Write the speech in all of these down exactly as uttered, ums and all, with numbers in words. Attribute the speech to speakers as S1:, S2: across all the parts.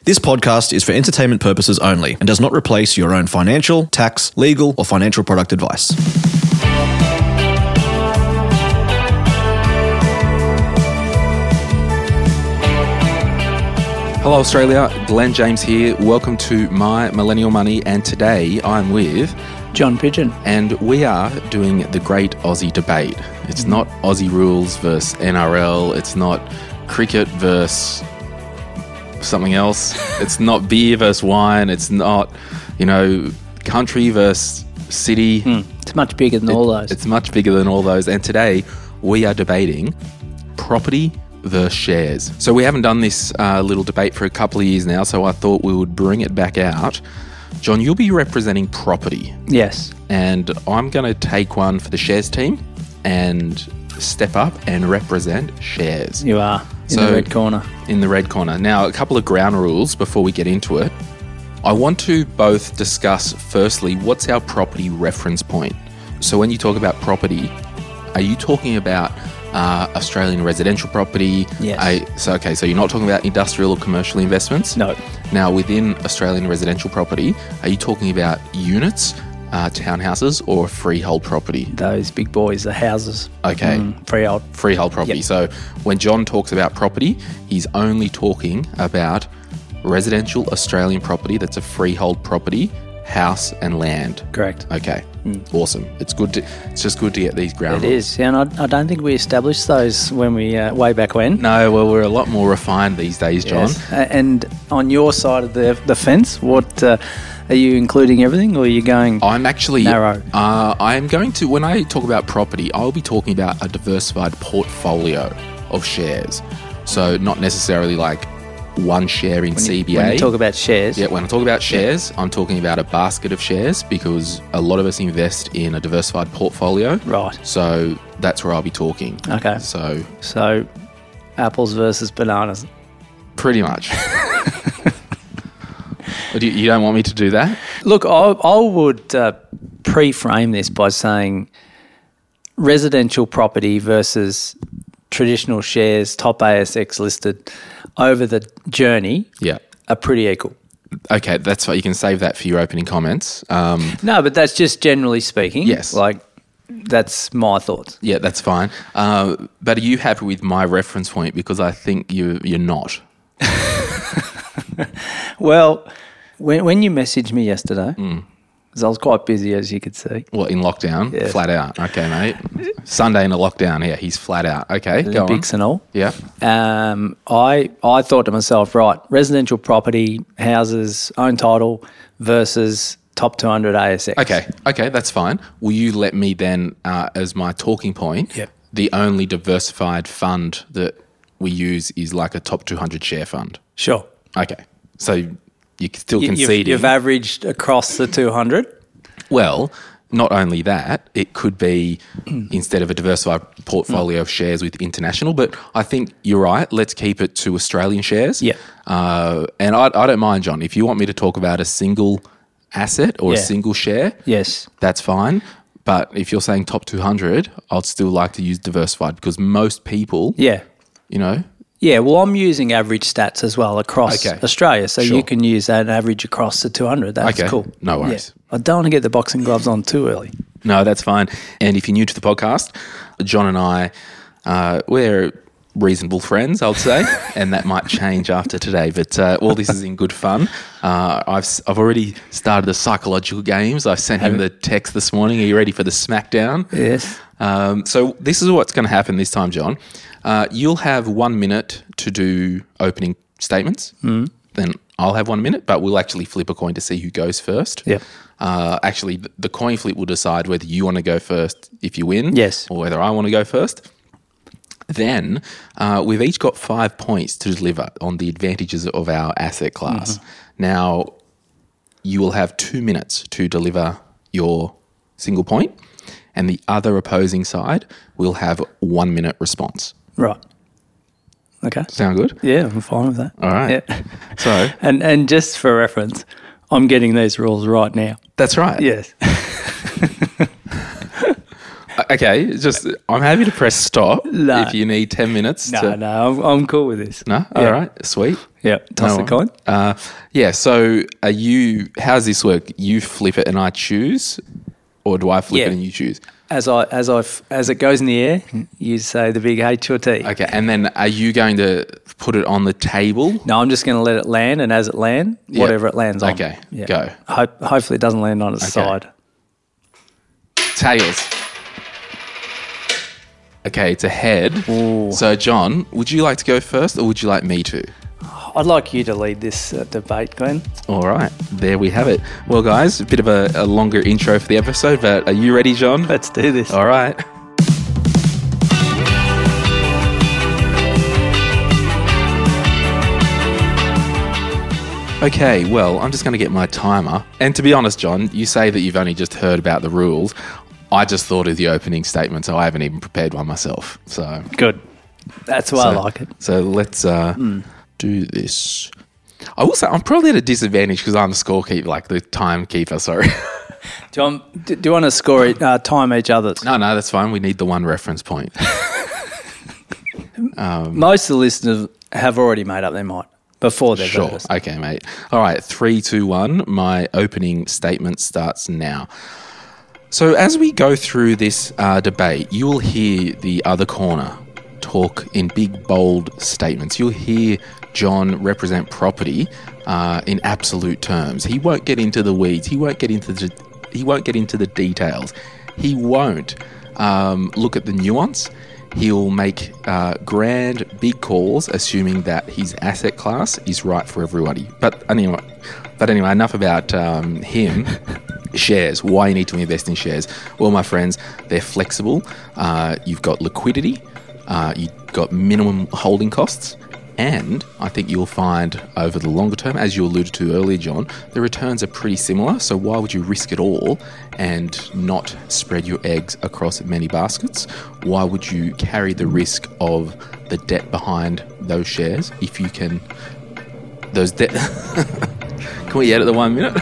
S1: This podcast is for entertainment purposes only and does not replace your own financial, tax, legal, or financial product advice.
S2: Hello Australia, Glenn James here. Welcome to My Millennial Money, and today I'm with
S3: John Pigeon.
S2: And we are doing the Great Aussie Debate. It's mm-hmm. not Aussie rules versus N R L. It's not cricket versus something else. It's not beer versus wine. It's not, you know, country versus city.
S3: Mm, it's much bigger than
S2: it,
S3: all those.
S2: It's much bigger than all those. And today we are debating property versus shares. So we haven't done this uh, little debate for a couple of years now, so I thought we would bring it back out. John, you'll be representing property.
S3: Yes.
S2: And I'm going to take one for the shares team and step up and represent shares.
S3: You are. In
S2: so,
S3: the red corner.
S2: In the red corner. Now, a couple of ground rules before we get into it. I want to both discuss, firstly, what's our property reference point? So when you talk about property, are you talking about uh, Australian residential property?
S3: Yes.
S2: I, so, okay, so you're not talking about industrial or commercial investments?
S3: No.
S2: Now, within Australian residential property, are you talking about units, uh, townhouses, or freehold property?
S3: Those big boys, the houses.
S2: Okay.
S3: Mm, freehold.
S2: Freehold property.
S3: Yep.
S2: So when John talks about property, he's only talking about residential Australian property that's a freehold property, house and land.
S3: Correct.
S2: Okay. Mm. Awesome. It's good to. It's just good to get these ground
S3: It
S2: rules.
S3: is. Yeah, and I, I don't think we established those when we, uh, way back when.
S2: No, well, we're a lot more refined these days, John.
S3: Yes. Uh, and on your side of the, the fence, what... Uh, Are you including everything, or are you going
S2: I'm actually
S3: narrow?
S2: Uh, I'm going to, when I talk about property, I'll be talking about a diversified portfolio of shares. So not necessarily like one share in
S3: when
S2: C B A.
S3: You, when you talk about shares.
S2: Yeah, when I talk about shares, yeah. I'm talking about a basket of shares because a lot of us invest in a diversified portfolio.
S3: Right.
S2: So that's where I'll be talking.
S3: Okay.
S2: So,
S3: so apples versus bananas.
S2: Pretty much. You, you don't want me to do that?
S3: Look, I, I would uh, pre-frame this by saying residential property versus traditional shares, top A S X listed, over the journey
S2: yeah.
S3: are pretty equal.
S2: Okay, that's what you can save that for your opening comments. Um,
S3: no, but that's just generally speaking.
S2: Yes.
S3: Like, that's my thoughts.
S2: Yeah, that's fine. Uh, but are you happy with my reference point? Because I think you, you're not.
S3: Well... When when you messaged me yesterday, because mm. I was quite busy, as you could see.
S2: Well, in lockdown?
S3: Yeah.
S2: Flat out. Okay, mate. Sunday in a lockdown. Yeah, he's flat out. Okay, go on.
S3: Olympics and all.
S2: Yeah.
S3: Um, I I thought to myself, right, residential property, houses, own title versus top two hundred A S X.
S2: Okay, okay, that's fine. Will you let me then, uh, as my talking point,
S3: yep.
S2: the only diversified fund that we use is like a top two hundred share fund?
S3: Still.
S2: Okay, so... You can still
S3: you,
S2: concede.
S3: You've, you've averaged across the two hundred?
S2: Well, not only that, it could be instead of a diversified portfolio of shares with international, but I think you're right. Let's keep it to Australian shares.
S3: Yeah.
S2: Uh, and I, I don't mind, John, if you want me to talk about a single asset or
S3: yeah.
S2: a single share,
S3: yes,
S2: that's fine. But if you're saying top two hundred, I'd still like to use diversified because most people,
S3: yeah,
S2: you know,
S3: yeah, well, I'm using average stats as well across
S2: okay.
S3: Australia, so
S2: sure.
S3: you can use that average across the two hundred. That's
S2: okay.
S3: cool.
S2: No worries.
S3: Yeah. I don't want to get the boxing gloves on too early.
S2: No, that's fine. And if you're new to the podcast, John and I, uh, we're reasonable friends, I would say, and that might change after today. But uh, all this is in good fun. Uh, I've I've already started the psychological games. I sent him the text this morning. Are you ready for the smackdown?
S3: Yes.
S2: Um, so this is what's going to happen this time, John. Uh, you'll have one minute to do opening statements.
S3: Mm.
S2: Then I'll have one minute, but we'll actually flip a coin to see who goes first.
S3: Yeah.
S2: Uh, actually, the coin flip will decide whether you want to go first if you win,
S3: yes,
S2: or whether I want to go first. Then uh, we've each got five points to deliver on the advantages of our asset class. Mm-hmm. Now, you will have two minutes to deliver your single point, and the other opposing side will have one minute response.
S3: Right. Okay.
S2: Sound good?
S3: Yeah, I'm fine with that.
S2: All right.
S3: Yeah.
S2: So,
S3: and and just for reference, I'm getting these rules right now.
S2: That's right.
S3: Yes.
S2: Okay, just I'm happy to press stop
S3: No.
S2: if you need ten minutes.
S3: No,
S2: to,
S3: no, I'm, I'm cool with this.
S2: No?
S3: Yeah.
S2: All right, sweet.
S3: Yeah, toss
S2: No,
S3: the coin.
S2: Uh, yeah, so are you, how does this work? You flip it and I choose, or do I flip
S3: Yeah.
S2: it and you choose?
S3: As I as I f- as it goes in the air, you say the big H or T.
S2: Okay, and then are you going to put it on the table?
S3: No, I'm just going to let it land, and as it land,
S2: Yeah.
S3: whatever it lands on.
S2: Okay, go.
S3: Hope, hopefully, it doesn't land on its
S2: Okay.
S3: side.
S2: Tails. Okay, it's a head.
S3: Ooh.
S2: So, John, would you like to go first or would you like me to?
S3: I'd like you to lead this uh, debate, Glenn.
S2: All right, there we have it. Well, guys, a bit of a, a longer intro for the episode, but are you ready, John?
S3: Let's do this.
S2: All right. Okay, well, I'm just going to get my timer. And to be honest, John, you say that you've only just heard about the rules. I just thought of the opening statement, so I haven't even prepared one myself. So
S3: Good. That's why I
S2: so-
S3: like it.
S2: So let's uh, do this. I will say I'm probably at a disadvantage because I'm the scorekeeper, like the timekeeper. Sorry.
S3: Do you want, do you want to score it, uh, time each other's?
S2: no, no, that's fine. We need the one reference point.
S3: Most of the listeners have already made up their mind before they've heard
S2: Sure.
S3: us.
S2: Okay, mate. All right. Three, two, one. My opening statement starts now. So as we go through this uh, debate, you will hear the other corner talk in big, bold statements. You'll hear John represent property uh, in absolute terms. He won't get into the weeds. He won't get into the he won't get into the details. He won't um, look at the nuance. He'll make uh, grand, big calls, assuming that his asset class is right for everybody. But anyway, but anyway, enough about um, him. Shares. Why you need to invest in shares? Well, my friends, they're flexible. Uh, you've got liquidity. Uh, you've got minimum holding costs. And I think you'll find over the longer term, as you alluded to earlier, John, the returns are pretty similar. So why would you risk it all and not spread your eggs across many baskets? Why would you carry the risk of the debt behind those shares if you can... Those debt... Can we edit the one minute?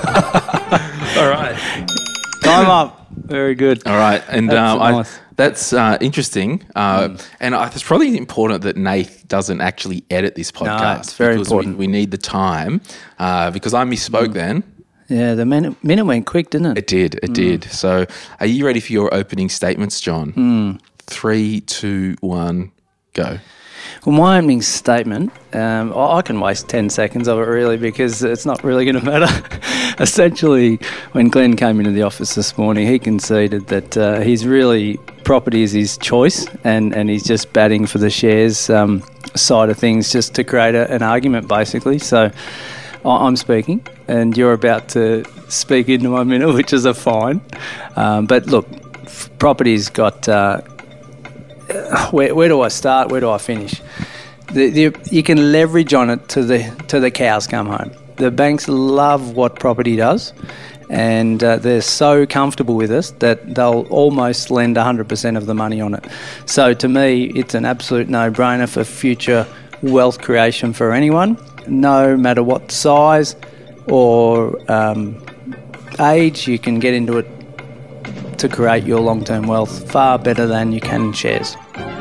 S2: All right.
S3: Time up. Very good.
S2: All right, and
S3: That's
S2: um, I,
S3: nice.
S2: that's uh, interesting. Uh, And I, it's probably important that Nath doesn't actually edit this podcast.
S3: it's very
S2: because
S3: important.
S2: We, we need the time uh, because I misspoke then.
S3: Yeah, the minute, minute went quick, didn't it?
S2: It did. It did. So, are you ready for your opening statements, John? Three, two, one, go.
S3: Well, my opening statement, um, I I can waste ten seconds of it really because it's not really going to matter. Essentially, when Glenn came into the office this morning, he conceded that uh, he's really, property is his choice and, and he's just batting for the shares um, side of things just to create a, an argument basically. So I- I'm speaking and you're about to speak into my minute, which is a fine. Um, but look, f- property's got... Uh, Where, where do I start? Where do I finish? The, the, you can leverage on it to the to the cows come home. The banks love what property does, and uh, they're so comfortable with us that they'll almost lend one hundred percent of the money on it. So to me, it's an absolute no-brainer for future wealth creation for anyone, no matter what size or um, age. You can get into it to create your long-term wealth far better than you can in shares.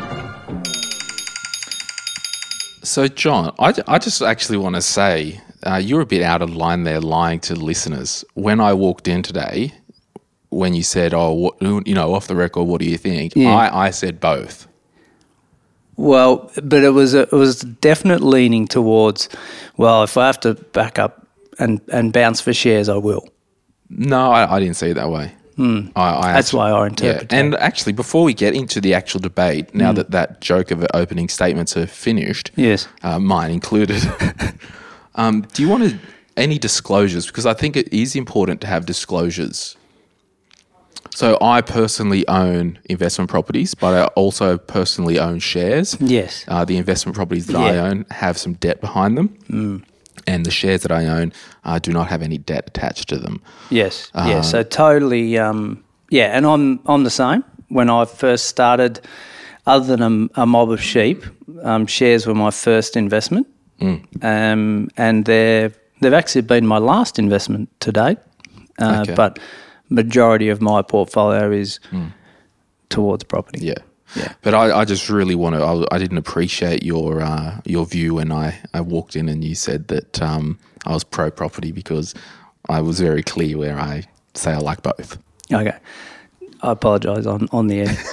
S2: So, John, I, I just actually want to say uh, you're a bit out of line there, lying to listeners. When I walked in today, when you said, "Oh, what, you know, off the record, what do you think?"
S3: Yeah.
S2: I, I said both.
S3: Well, but it was a, it was definite leaning towards, well, if I have to back up and, and bounce for shares, I will.
S2: No, I, I didn't see it that way. I, I
S3: That's
S2: actually-
S3: why I interpret
S2: Yeah.
S3: it.
S2: And actually, before we get into the actual debate, now that that joke of opening statements are finished,
S3: Yes.
S2: uh, mine included, um, do you want to any disclosures? Because I think it is important to have disclosures. So I personally own investment properties, but I also personally own shares.
S3: Yes.
S2: Uh, the investment properties that I
S3: Yeah.
S2: own have some debt behind them. And the shares that I own uh, do not have any debt attached to them.
S3: Yes.
S2: Uh,
S3: yeah. So totally. Um, yeah. And I'm I'm the same. When I first started, other than a, a mob of sheep, um, shares were my first investment, um, and they're they've actually been my last investment to date. Uh,
S2: Okay.
S3: But majority of my portfolio is towards property.
S2: Yeah.
S3: Yeah.
S2: But I, I just really want to, I, I didn't appreciate your uh, your view when I, I walked in and you said that um, I was pro-property, because I was very clear where I say I like both.
S3: Okay. I apologise on, on the air.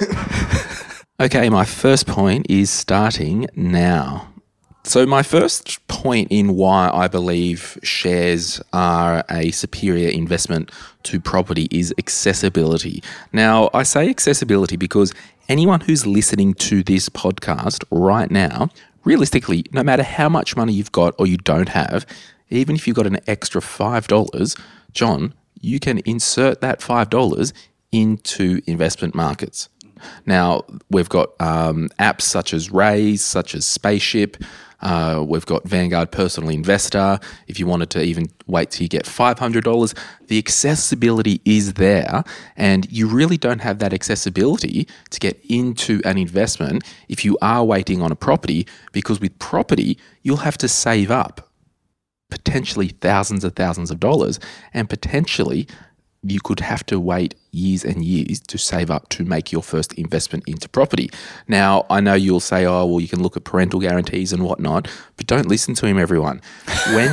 S2: Okay, my first point is starting now. So my first point in why I believe shares are a superior investment to property is accessibility. Now, I say accessibility because anyone who's listening to this podcast right now, realistically, no matter how much money you've got or you don't have, even if you've got an extra five dollars, John, you can insert that five dollars into investment markets. Now, we've got um, apps such as Raise, such as Spaceship. Uh, we've got Vanguard Personal Investor. If you wanted to even wait till you get five hundred dollars, the accessibility is there, and you really don't have that accessibility to get into an investment if you are waiting on a property, because with property, you'll have to save up potentially thousands and thousands of dollars, and potentially you could have to wait years and years to save up to make your first investment into property. Now, I know you'll say, oh, well, you can look at parental guarantees and whatnot, but don't listen to him, everyone. When,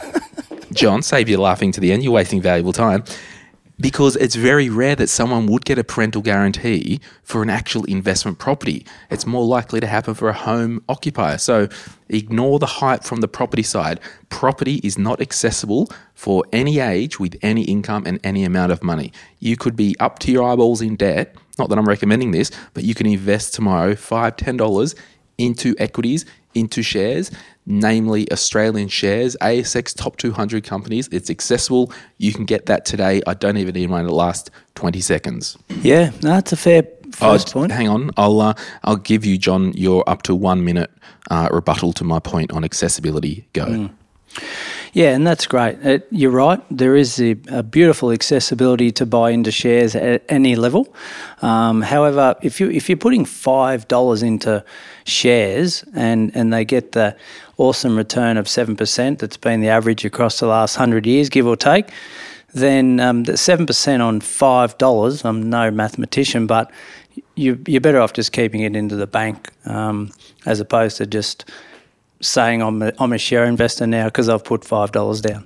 S2: John, save you laughing to the end, you're wasting valuable time, because it's very rare that someone would get a parental guarantee for an actual investment property. It's more likely to happen for a home occupier. So ignore the hype from the property side. Property is not accessible for any age with any income and any amount of money. You could be up to your eyeballs in debt. Not that I'm recommending this, but you can invest tomorrow five dollars, ten dollars into equities, into shares, namely Australian shares, A S X top two hundred companies. It's accessible. You can get that today. I don't even need mine to last twenty seconds.
S3: Yeah, no, that's a fair first
S2: oh,
S3: point.
S2: Hang on. I'll uh, I'll give you, John, your up to one minute uh, rebuttal to my point on accessibility. Go.
S3: Mm. Yeah, and that's great. It, you're right. There is a, a beautiful accessibility to buy into shares at any level. Um, however, if you if you're putting five dollars into shares and and they get the awesome return of seven percent that's been the average across the last hundred years, give or take, then um, the seven percent on five dollars. I'm no mathematician, but you you're better off just keeping it into the bank um, as opposed to just saying I'm a, I'm a share investor now because I've put five dollars down.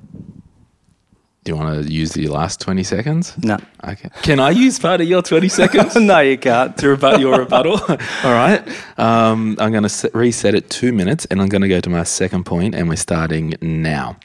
S2: Do you want to use the last twenty seconds?
S3: No.
S2: Okay. Can I use part of your twenty seconds?
S3: No, you can't.
S2: To rebut your rebuttal? All right. Um, I'm going to reset it two minutes and I'm going to go to my second point, and we're starting now.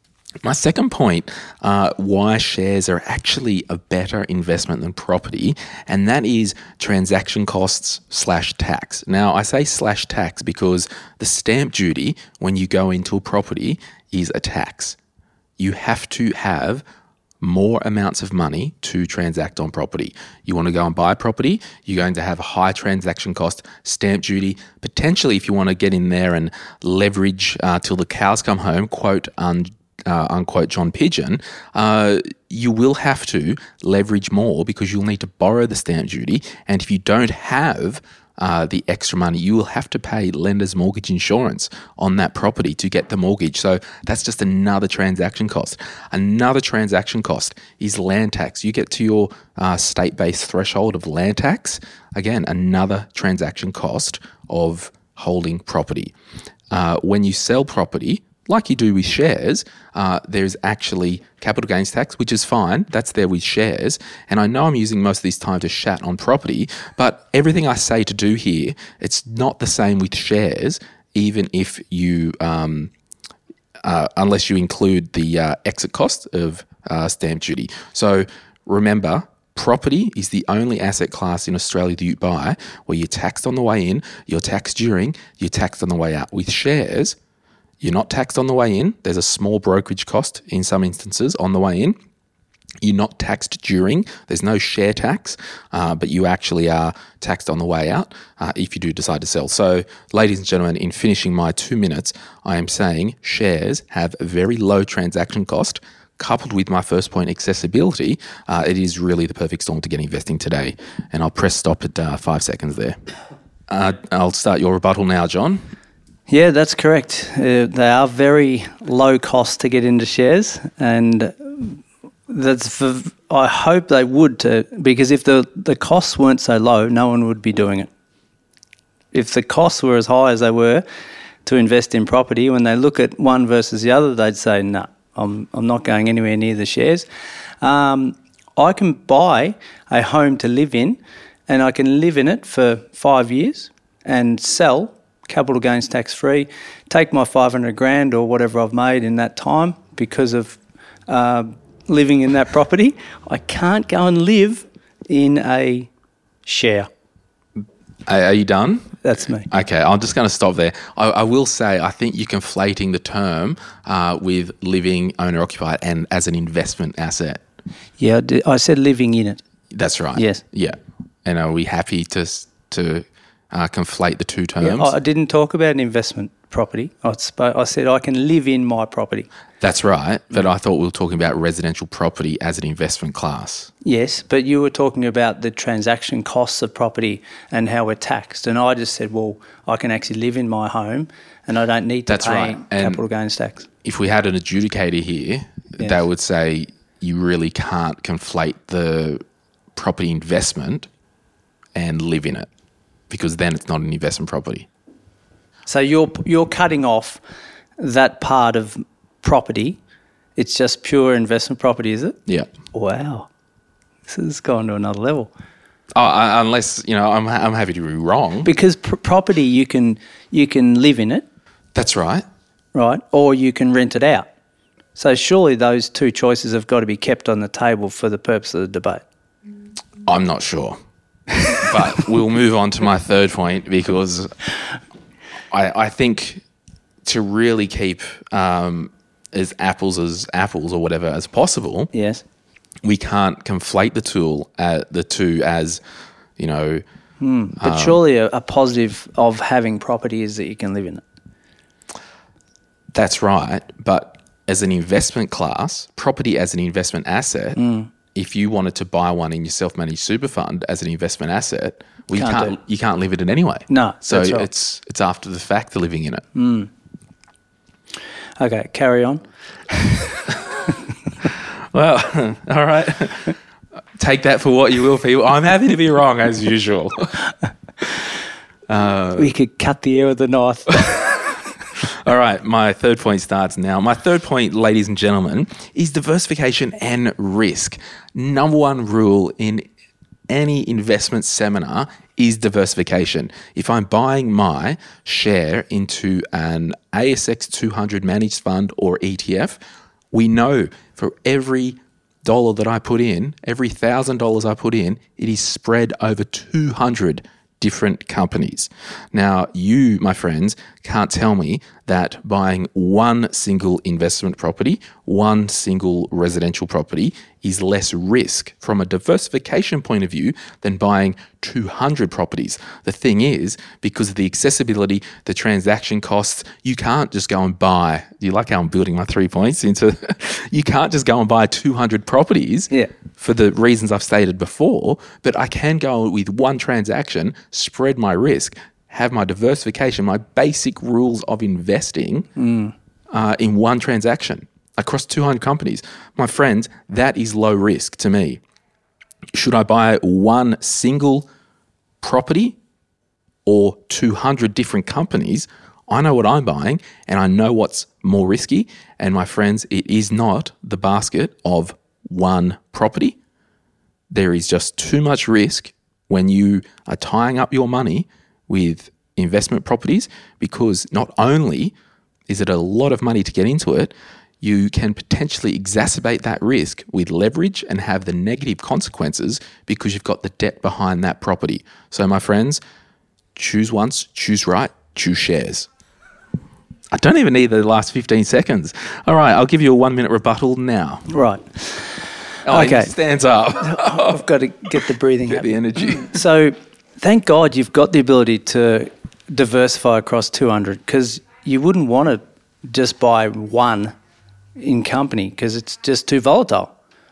S2: My second point, uh, why shares are actually a better investment than property, and that is transaction costs slash tax. Now, I say slash tax because the stamp duty when you go into a property is a tax. You have to have more amounts of money to transact on property. You want to go and buy property, you're going to have a high transaction cost, stamp duty. Potentially, if you want to get in there and leverage uh, till the cows come home, quote, un- Uh, unquote John Pigeon, uh, you will have to leverage more because you'll need to borrow the stamp duty. And if you don't have uh, the extra money, you will have to pay lender's mortgage insurance on that property to get the mortgage. So that's just another transaction cost. Another transaction cost is land tax. You get to your uh, state-based threshold of land tax. Again, another transaction cost of holding property. Uh, when you sell property, like you do with shares, uh, there's actually capital gains tax, which is fine. That's there with shares. And I know I'm using most of this time to chat on property, but everything I say to do here, it's not the same with shares, even if you, um, uh, unless you include the uh, exit cost of uh, stamp duty. So remember, property is the only asset class in Australia that you buy where you're taxed on the way in, you're taxed during, you're taxed on the way out. With shares, you're not taxed on the way in. There's a small brokerage cost in some instances on the way in. You're not taxed during. There's no share tax, uh, but you actually are taxed on the way out uh, if you do decide to sell. So, ladies and gentlemen, in finishing my two minutes, I am saying shares have a very low transaction cost. Coupled with my first point, accessibility, uh, it is really the perfect storm to get investing today. And I'll press stop at uh, five seconds there. Uh, I'll start your rebuttal now, John.
S3: Yeah, that's correct. Uh, they are very low cost to get into shares, and That's for, I hope they would, to, because if the, the costs weren't so low, no one would be doing it. If the costs were as high as they were to invest in property, when they look at one versus the other, they'd say, no, nah, I'm, I'm not going anywhere near the shares. Um, I can buy a home to live in, and I can live in it for five years and sell capital gains tax free, take my five hundred grand or whatever I've made in that time because of uh, living in that property. I can't go and live in a share.
S2: Are, are you done?
S3: That's me.
S2: Okay, I'm just going to stop there. I, I will say I think you're conflating the term uh, with living owner-occupied and as an investment asset.
S3: Yeah, I, did, I said living in it.
S2: That's right.
S3: Yes.
S2: Yeah. And are we happy to to uh, conflate the two terms?
S3: Yeah, I didn't talk about an investment property. I, sp- I said I can live in my property.
S2: That's right. But I thought we were talking about residential property as an investment class.
S3: Yes, but you were talking about the transaction costs of property and how we're taxed. And I just said, well, I can actually live in my home and I don't need to
S2: That's
S3: pay
S2: right. And
S3: capital gains tax.
S2: If we had an adjudicator here,
S3: Yes.
S2: they would say you really can't conflate the property investment and live in it, because then it's not an investment property.
S3: So you're you're cutting off that part of property. It's just pure investment property, is it?
S2: Yeah.
S3: Wow. This has gone to another level.
S2: Oh, uh, unless, you know, I'm I'm happy to be wrong.
S3: Because pr- property, you can you can live in it,
S2: That's right.
S3: right? Or you can rent it out. So surely those two choices have got to be kept on the table for the purpose of the debate.
S2: I'm not sure. But we'll move on to my third point, because I, I think to really keep um, as apples as apples or whatever as possible,
S3: Yes.
S2: we can't conflate the tool uh, the two as, you know,
S3: But surely a, a positive of having property is that you can live in it.
S2: that's right. But as an investment class, property as an investment asset, if you wanted to buy one in your self-managed super fund as an investment asset, well, you
S3: Can't
S2: can't
S3: do.
S2: you can't live in it anyway.
S3: No,
S2: so
S3: that's right.
S2: it's it's after the fact they're living in it.
S3: Okay, carry on.
S2: Well, all right. Take that for what you will, people. I'm happy to be wrong as usual.
S3: we could cut the air with a knife.
S2: All right, my third point starts now. My third point, ladies and gentlemen, is diversification and risk. Number one rule in any investment seminar is diversification. If I'm buying my share into an A S X two hundred managed fund or E T F, we know for every dollar that I put in, every one thousand dollars I put in, it is spread over two hundred different companies. Now, you, my friends, can't tell me that buying one single investment property, one single residential property is less risk from a diversification point of view than buying two hundred properties. The thing is, because of the accessibility, the transaction costs, you can't just go and buy, you like how I'm building my three points into, you can't just go and buy two hundred properties
S3: Yeah.
S2: for the reasons I've stated before, but I can go with one transaction, spread my risk, have my diversification, my basic rules of investing uh, in one transaction across two hundred companies. My friends, that is low risk to me. Should I buy one single property or two hundred different companies? I know what I'm buying and I know what's more risky. And my friends, it is not the basket of one property. There is just too much risk when you are tying up your money with investment properties, because not only is it a lot of money to get into it, you can potentially exacerbate that risk with leverage and have the negative consequences because you've got the debt behind that property. So my friends, choose once, choose right, choose shares. I don't even need the last fifteen seconds. All right, I'll give you a one minute rebuttal now.
S3: Right.
S2: Oh,
S3: Okay.
S2: he stands up.
S3: I've got to get the breathing
S2: Get the
S3: happening.
S2: energy.
S3: So thank God you've got the ability to diversify across two hundred, because you wouldn't want to just buy one in company because it's just too volatile.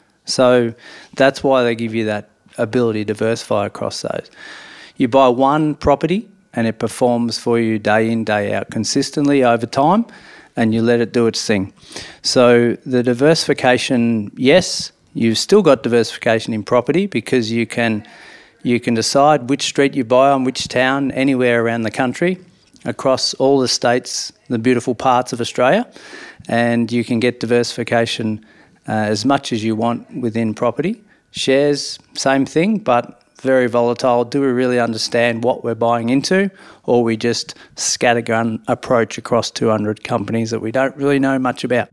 S3: So that's why they give you that ability to diversify across those. You buy one property and it performs for you day in, day out consistently over time, and you let it do its thing. So the diversification, yes, You've still got diversification in property because you can you can decide which street you buy on, which town, anywhere around the country, across all the states, the beautiful parts of Australia, and you can get diversification uh, as much as you want within property. Shares, same thing, but very volatile. Do we really understand what we're buying into, or we just scattergun approach across two hundred companies that we don't really know much about?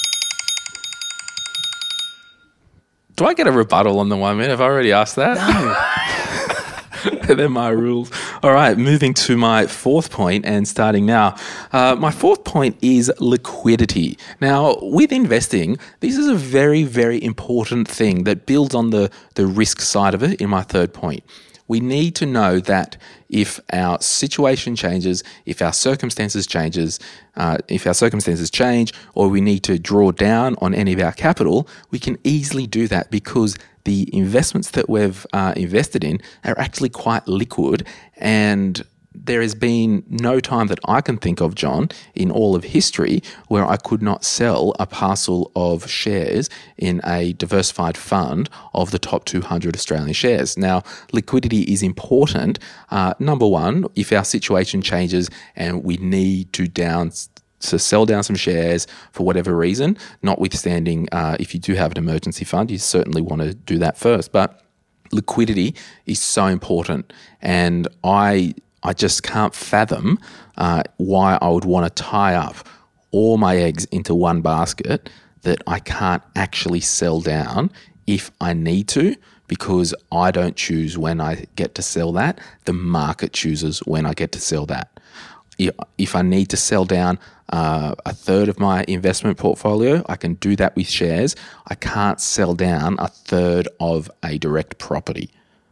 S2: Do I get a rebuttal on the one minute? Have I already asked that?
S3: No.
S2: They're my rules. All right, moving to my fourth point and starting now. Uh, my fourth point is liquidity. Now, with investing, this is a very, very important thing that builds on the, the risk side of it in my third point. We need to know that if our situation changes, if our circumstances changes, uh, if our circumstances change, or we need to draw down on any of our capital, we can easily do that because the investments that we've uh, invested in are actually quite liquid, and there has been no time that I can think of, John, in all of history where I could not sell a parcel of shares in a diversified fund of the top two hundred Australian shares. Now, liquidity is important. Uh, number one, if our situation changes and we need to down to sell down some shares for whatever reason, notwithstanding uh, if you do have an emergency fund, you certainly want to do that first. But liquidity is so important, and I I just can't fathom uh, why I would want to tie up all my eggs into one basket that I can't actually sell down if I need to, because I don't choose when I get to sell that. The market chooses when I get to sell that. If I need to sell down uh, a third of my investment portfolio, I can do that with shares. I can't sell down a third of a direct property.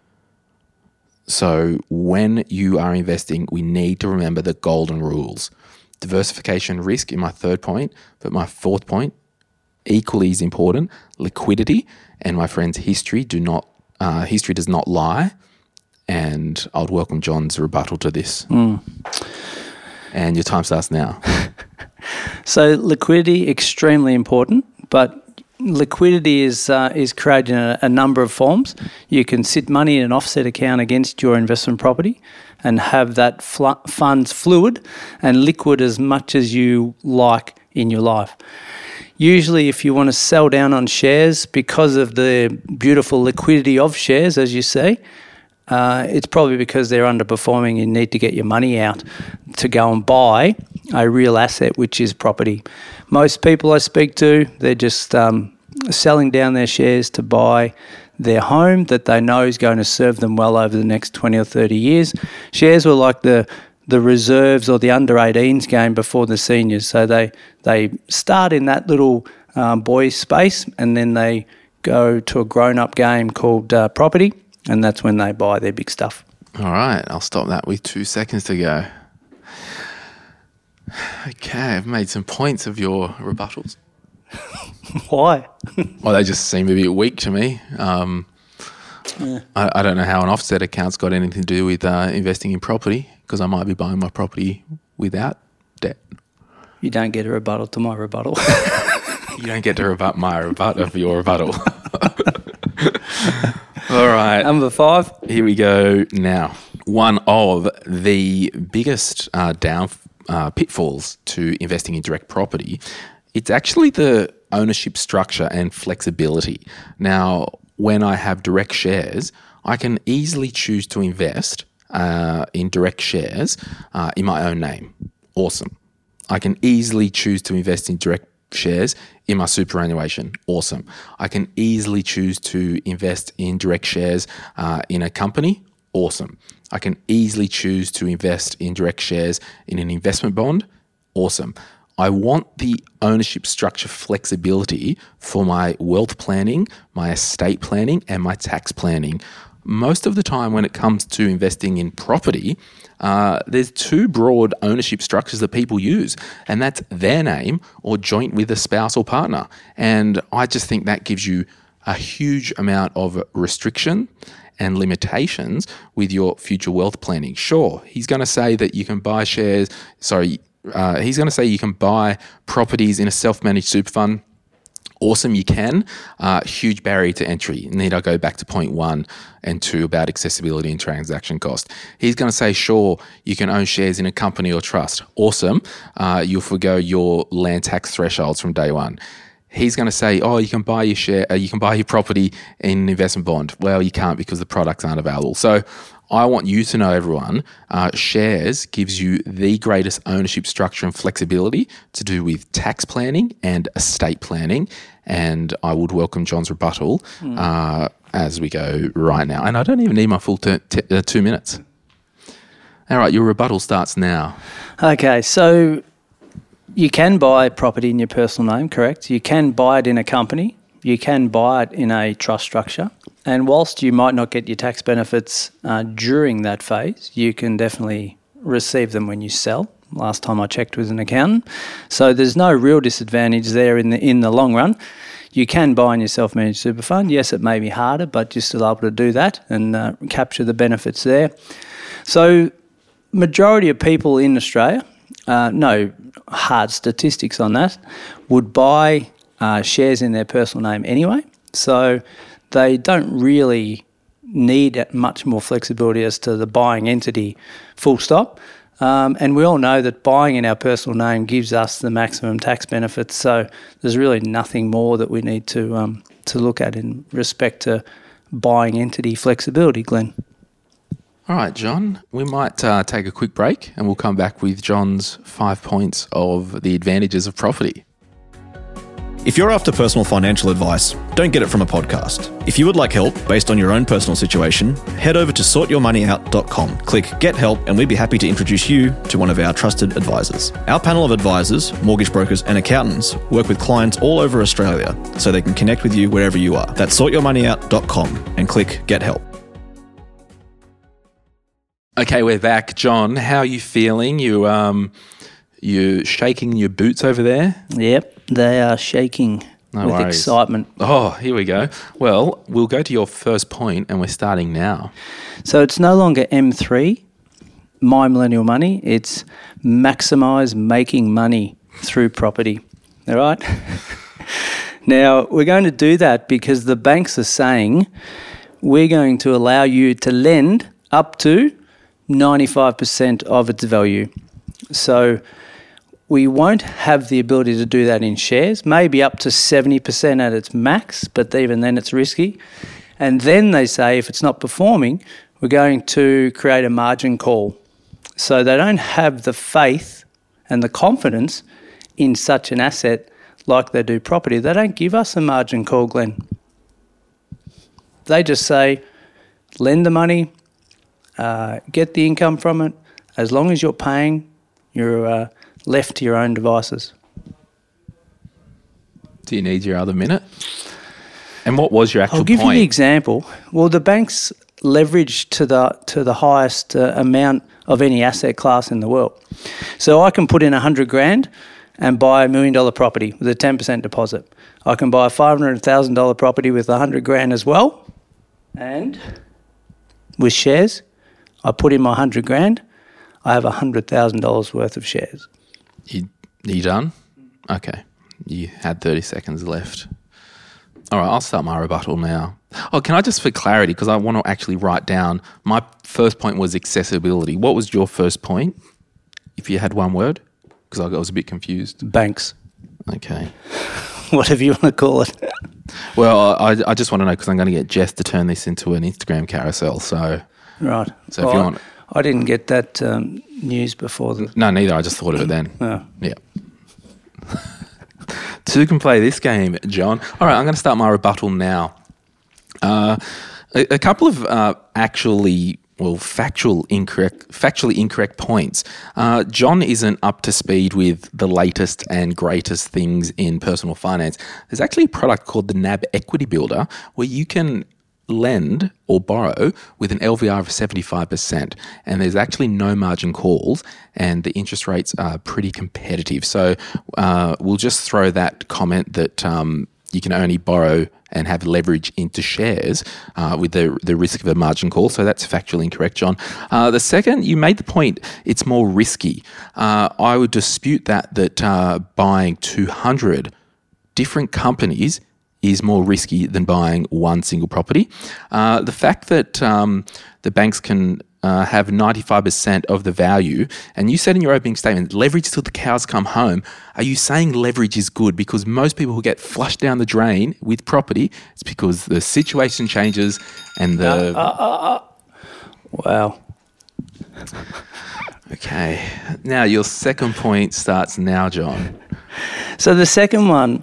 S2: So when you are investing, we need to remember the golden rules. Diversification risk in my third point, but my fourth point, equally as important, liquidity. And my friends, history do not uh, history does not lie. And I would welcome John's rebuttal to this.
S3: Mm.
S2: And your time starts now.
S3: So liquidity, extremely important, but liquidity is uh, is created in a, a number of forms. You can sit money in an offset account against your investment property and have that fl- funds fluid and liquid as much as you like in your life. Usually if you want to sell down on shares because of the beautiful liquidity of shares, as you say, uh, it's probably because they're underperforming. You need to get your money out to go and buy a real asset, which is property. Most people I speak to, they're just um, selling down their shares to buy their home that they know is going to serve them well over the next twenty or thirty years. Shares were like the the reserves or the under eighteens game before the seniors. So they, they start in that little um, boys space and then they go to a grown-up game called uh, property, and that's when they buy their big stuff.
S2: All right, I'll stop that with two seconds to go. Okay, I've made some points of your rebuttals.
S3: Why?
S2: Well, they just seem a bit weak to me. Um, yeah. I, I don't know how an offset account's got anything to do with uh, investing in property, because I might be buying my property without debt.
S3: You don't get a rebuttal to my rebuttal.
S2: You don't get to rebut my rebuttal of your rebuttal. All right.
S3: Number five.
S2: Here we go now. One of the biggest uh, down uh, pitfalls to investing in direct property, it's actually the ownership structure and flexibility. Now, when I have direct shares, I can easily choose to invest uh, in direct shares uh, in my own name. Awesome. I can easily choose to invest in direct shares in my superannuation. Awesome. I can easily choose to invest in direct shares uh, in a company. Awesome. I can easily choose to invest in direct shares in an investment bond. Awesome. I want the ownership structure flexibility for my wealth planning, my estate planning, and my tax planning. Most of the time when it comes to investing in property, uh, there's two broad ownership structures that people use, and that's their name or joint with a spouse or partner. And I just think that gives you a huge amount of restriction and limitations with your future wealth planning. Sure, he's going to say that you can buy shares, sorry, uh, he's going to say you can buy properties in a self-managed super fund Awesome, you can. Uh, huge barrier to entry. Need I go back to point one and two about accessibility and transaction cost? He's going to say, sure, you can own shares in a company or trust. Awesome. Uh, you'll forgo your land tax thresholds from day one. He's going to say, oh, you can buy your share, uh, you can buy your property in an investment bond. Well, you can't because the products aren't available. So I want you to know, everyone, uh, shares gives you the greatest ownership structure and flexibility to do with tax planning and estate planning. And I would welcome John's rebuttal mm. uh, as we go right now. And I don't even need my full t- t- uh, two minutes. All right, your rebuttal starts now.
S3: Okay, so you can buy property in your personal name, correct? You can buy it in a company. You can buy it in a trust structure. And whilst you might not get your tax benefits uh, during that phase, you can definitely receive them when you sell. Last time I checked with an accountant. So there's no real disadvantage there in the in the long run. You can buy in your self-managed super fund. Yes, it may be harder, but you're still able to do that and uh, capture the benefits there. So majority of people in Australia, uh, no hard statistics on that, would buy uh, shares in their personal name anyway. So they don't really need much more flexibility as to the buying entity, full stop. Um, and we all know that buying in our personal name gives us the maximum tax benefits. So there's really nothing more that we need to um, to look at in respect to buying entity flexibility, Glenn.
S2: All right, John, we might uh, take a quick break and we'll come back with John's five points of the advantages of property.
S1: If you're after personal financial advice, don't get it from a podcast. If you would like help based on your own personal situation, head over to sort your money out dot com. Click Get Help and we'd be happy to introduce you to one of our trusted advisors. Our panel of advisors, mortgage brokers and accountants work with clients all over Australia so they can connect with you wherever you are. That's sort your money out dot com and click Get Help.
S2: Okay, we're back. John, how are you feeling? You, um, you shaking your boots over there?
S3: Yep. They are shaking
S2: no
S3: with
S2: worries.
S3: excitement.
S2: Oh, here we go. Well, we'll go to your first point and we're starting now.
S3: So it's no longer M three, My Millennial Money. It's maximise making money through property. All right? Now, we're going to do that because the banks are saying we're going to allow you to lend up to ninety-five percent of its value. So we won't have the ability to do that in shares, maybe up to seventy percent at its max, but even then it's risky. And then they say if it's not performing, we're going to create a margin call. So they don't have the faith and the confidence in such an asset like they do property. They don't give us a margin call, Glenn. They just say, lend the money, uh, get the income from it. As long as you're paying, you're... Uh, left to your own devices.
S2: Do you need your other minute? And what was your actual
S3: I'll give
S2: point?
S3: you the example. Well, the bank's leverage to the to the highest uh, amount of any asset class in the world. So I can put in a hundred grand and buy a million dollar property with a ten percent deposit. I can buy a five hundred thousand dollar property with a hundred grand as well. And with shares, I put in my hundred grand. I have a hundred thousand dollars worth of shares.
S2: You, you done? Okay. You had thirty seconds left. All right, I'll start my rebuttal now. Oh, can I just, for clarity, because I want to actually write down, my first point was accessibility. What was your first point, if you had one word? Because I was a bit confused.
S3: Banks.
S2: Okay.
S3: Whatever you want to call it.
S2: Well, I, I just want to know, because I'm going to get Jess to turn this into an Instagram carousel, so...
S3: Right.
S2: So well, if you want...
S3: I didn't get that um, news before. The-
S2: no, neither. I just thought of it then.
S3: Oh.
S2: Yeah. Two can play this game, John. All right, I'm going to start my rebuttal now. Uh, a, a couple of uh, actually, well, factual incorrect, factually incorrect points. Uh, John isn't up to speed with the latest and greatest things in personal finance. There's actually a product called the N A B Equity Builder where you can lend or borrow with an L V R of seventy-five percent, and there's actually no margin calls, and the interest rates are pretty competitive. So uh, we'll just throw that comment that um, you can only borrow and have leverage into shares uh, with the the risk of a margin call. So that's factually incorrect, John. Uh, the second, you made the point, it's more risky. Uh, I would dispute that, that uh, buying two hundred different companies is more risky than buying one single property. Uh, the fact that um, the banks can uh, have ninety-five percent of the value, and you said in your opening statement, leverage till the cows come home. Are you saying leverage is good? Because most people who get flushed down the drain with property, it's because the situation changes and the...
S3: Uh, uh, uh, uh. Wow.
S2: Okay. Now, your second point starts now, John.
S3: So the second one,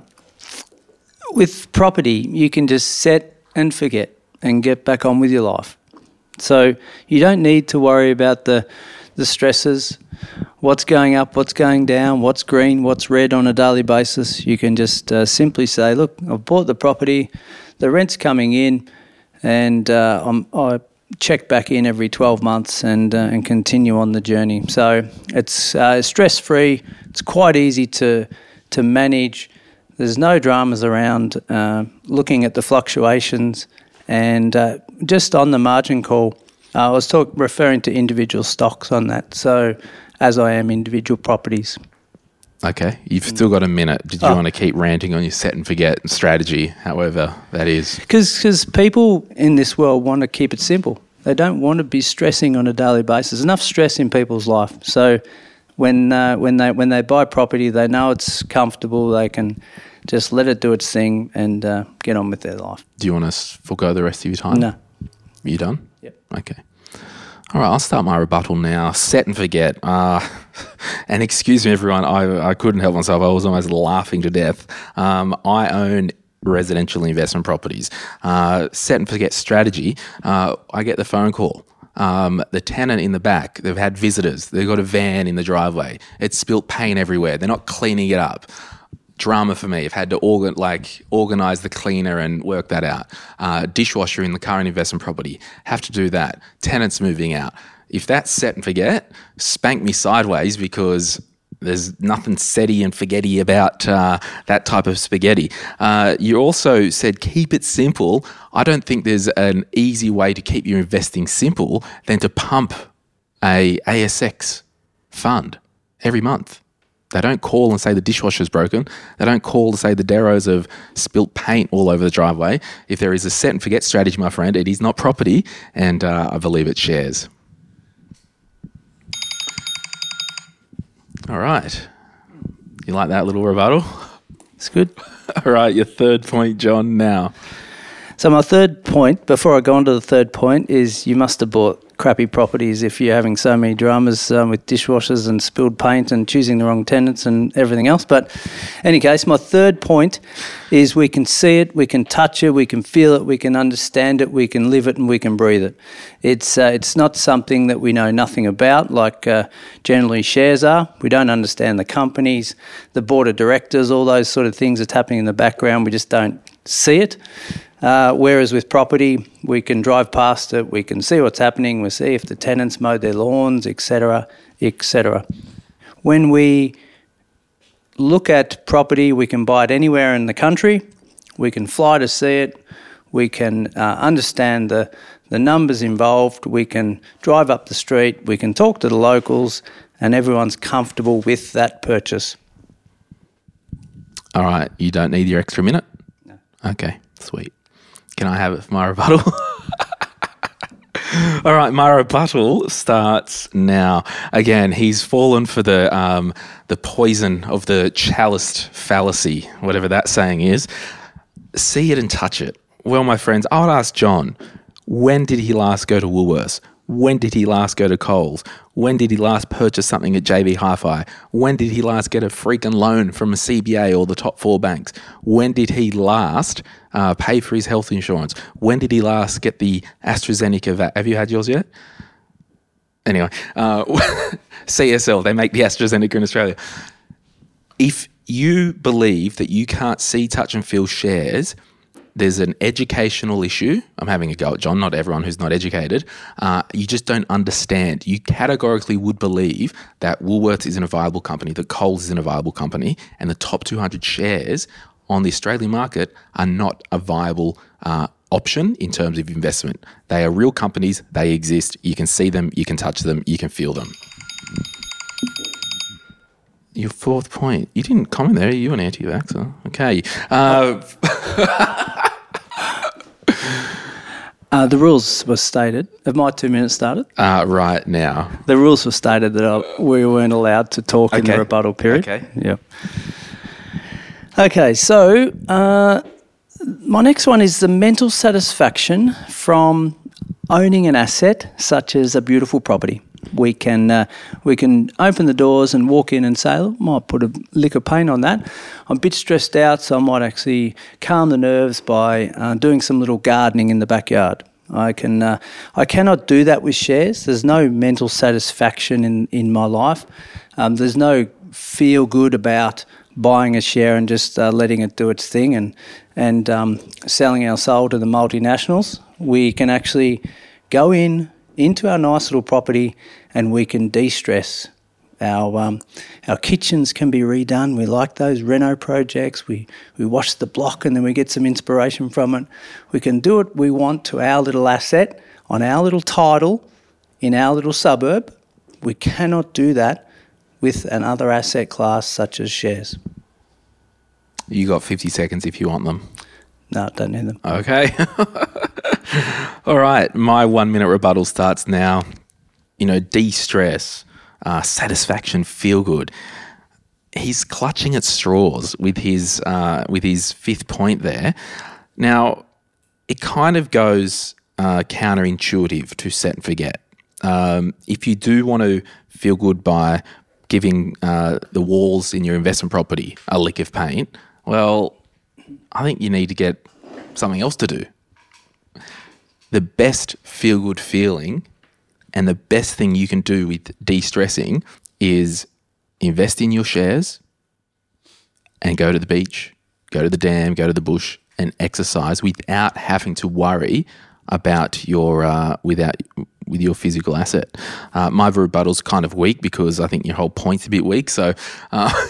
S3: with property, you can just set and forget and get back on with your life. So you don't need to worry about the the stresses, what's going up, what's going down, what's green, what's red on a daily basis. You can just uh, simply say, look, I've bought the property, the rent's coming in, and uh, I'm, I check back in every twelve months and uh, and continue on the journey. So it's uh, stress-free. It's quite easy to to manage. There's no dramas around uh, looking at the fluctuations. And uh, just on the margin call, uh, I was talk, referring to individual stocks on that, so as I am individual properties.
S2: Okay, you've still got a minute. Did you
S3: Oh.
S2: want to keep ranting on your set and forget strategy, however that is?
S3: Because people in this world want to keep it simple. They don't want to be stressing on a daily basis. Enough stress in people's life. So when uh, when they when they buy property, they know it's comfortable. They can just let it do its thing and uh, get on with their life.
S2: Do you want to forgo the rest of your time?
S3: No.
S2: You done?
S3: Yep.
S2: Okay. All right, I'll start my rebuttal now. Set and forget. Uh, and excuse me, everyone, I, I couldn't help myself. I was almost laughing to death. Um, I own residential investment properties. Uh, set and forget strategy. Uh, I get the phone call. Um, the tenant in the back, they've had visitors. They've got a van in the driveway. It's spilt paint everywhere. They're not cleaning it up. Drama for me. I've had to organ like organise the cleaner and work that out. Uh, dishwasher in the current investment property. Have to do that. Tenants moving out. If that's set and forget, spank me sideways because there's nothing setty and forgetty about uh, that type of spaghetti. Uh, you also said keep it simple. I don't think there's an easy way to keep your investing simple than to pump a A S X fund every month. They don't call and say the dishwasher's broken. They don't call to say the Deros have spilt paint all over the driveway. If there is a set and forget strategy, my friend, it is not property, and uh, I believe it's shares. All right. You like that little rebuttal?
S3: It's good.
S2: All right, your third point, John, now.
S3: So my third point, before I go on to the third point, is you must have bought crappy properties if you're having so many dramas um, with dishwashers and spilled paint and choosing the wrong tenants and everything else. But in any case, my third point is we can see it, we can touch it, we can feel it, we can understand it, we can live it, and we can breathe it. It's uh, it's not something that we know nothing about, like uh, generally shares are. We don't understand the companies, the board of directors, all those sort of things that's happening in the background. We just don't see it. Uh, whereas with property, we can drive past it, we can see what's happening, we see if the tenants mowed their lawns, et cetera, et cetera. When we look at property, we can buy it anywhere in the country, we can fly to see it, we can uh, understand the, the numbers involved, we can drive up the street, we can talk to the locals, and everyone's comfortable with that purchase.
S2: All right, you don't need your extra minute?
S3: No.
S2: Okay, sweet. Can I have it for my rebuttal? All right, my rebuttal starts now. Again, he's fallen for the um, the poison of the chaliced fallacy, whatever that saying is. See it and touch it. Well, my friends, I would ask John, when did he last go to Woolworths? When did he last go to Coles? When did he last purchase something at J B Hi-Fi? When did he last get a freaking loan from a C B A or the top four banks? When did he last uh, pay for his health insurance? When did he last get the AstraZeneca vaccine? Have you had yours yet? Anyway, uh, C S L, they make the AstraZeneca in Australia. If you believe that you can't see, touch and feel shares, there's an educational issue. I'm having a go at John, not everyone who's not educated. Uh, you just don't understand. You categorically would believe that Woolworths isn't a viable company, that Coles isn't a viable company, and the top two hundred shares on the Australian market are not a viable uh, option in terms of investment. They are real companies. They exist. You can see them. You can touch them. You can feel them. Your fourth point. You didn't comment there. You an anti-vaxxer. Okay. Uh,
S3: uh, the rules were stated. Have my two minutes started?
S2: uh, right now.
S3: The rules were stated that I, we weren't allowed to talk in
S2: Okay.
S3: the rebuttal period.
S2: Okay.
S3: Yeah. Okay, so uh, my next one is the mental satisfaction from owning an asset such as a beautiful property. We can uh, we can open the doors and walk in and say, "Look, might put a lick of paint on that. I'm a bit stressed out, so I might actually calm the nerves by uh, doing some little gardening in the backyard." I can uh, I cannot do that with shares. There's no mental satisfaction in, in my life. Um, there's no feel good about buying a share and just uh, letting it do its thing and and um, selling our soul to the multinationals. We can actually go in into our nice little property and we can de-stress. Our um, our kitchens can be redone. We like those reno projects. We we wash the block and then we get some inspiration from it. We can do what we want to our little asset on our little title in our little suburb. We cannot do that with another asset class such as shares.
S2: You got fifty seconds if you want them.
S3: No, don't need them.
S2: Okay. All right. My one minute rebuttal starts now. You know, de-stress, uh, satisfaction, feel good. He's clutching at straws with his uh, with his fifth point there. Now, it kind of goes uh, counterintuitive to set and forget. Um, if you do want to feel good by giving uh, the walls in your investment property a lick of paint, well, I think you need to get something else to do. The best feel-good feeling and the best thing you can do with de-stressing is invest in your shares and go to the beach, go to the dam, go to the bush and exercise without having to worry about your uh, without with your physical asset. Uh, my rebuttal's kind of weak because I think your whole point's a bit weak. So, uh,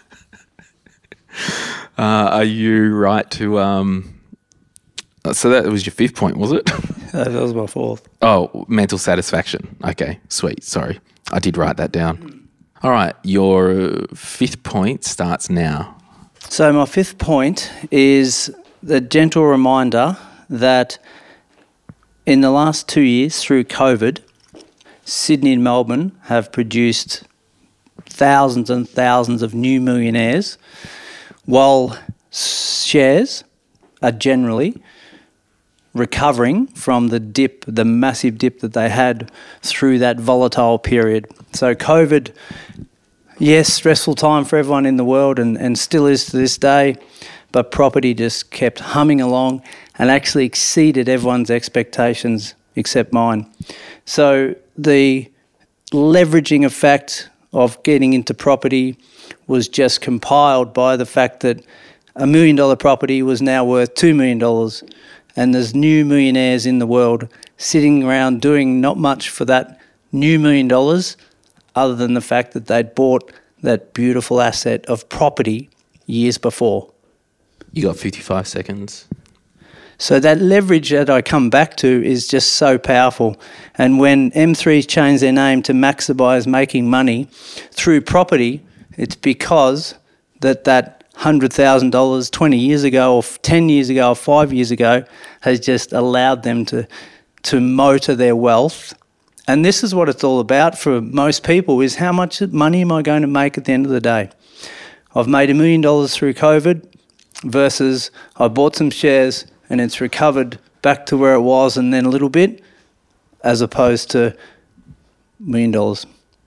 S2: uh, are you right to? Um, so that was your fifth point, was it?
S3: That was my fourth.
S2: Oh, mental satisfaction. Okay, sweet. Sorry, I did write that down. All right, your fifth point starts now.
S3: So my fifth point is the gentle reminder that in the last two years through COVID, Sydney and Melbourne have produced thousands and thousands of new millionaires, while shares are generally recovering from the dip, the massive dip that they had through that volatile period. So COVID, yes, stressful time for everyone in the world and, and still is to this day, but property just kept humming along and actually exceeded everyone's expectations except mine. So the leveraging effect of getting into property was just compiled by the fact that a million dollar property was now worth two million dollars, and there's new millionaires in the world sitting around doing not much for that new million dollars other than the fact that they'd bought that beautiful asset of property years before.
S2: You got fifty-five seconds.
S3: So that leverage that I come back to is just so powerful. And when M three's changed their name to Maximize Making Money through property, it's because that that one hundred thousand dollars twenty years ago or ten years ago or five years ago has just allowed them to to motor their wealth. And this is what it's all about for most people, is how much money am I going to make at the end of the day? I've made a million dollars through COVID versus I bought some shares and it's recovered back to where it was and then a little bit, as opposed to a million dollars.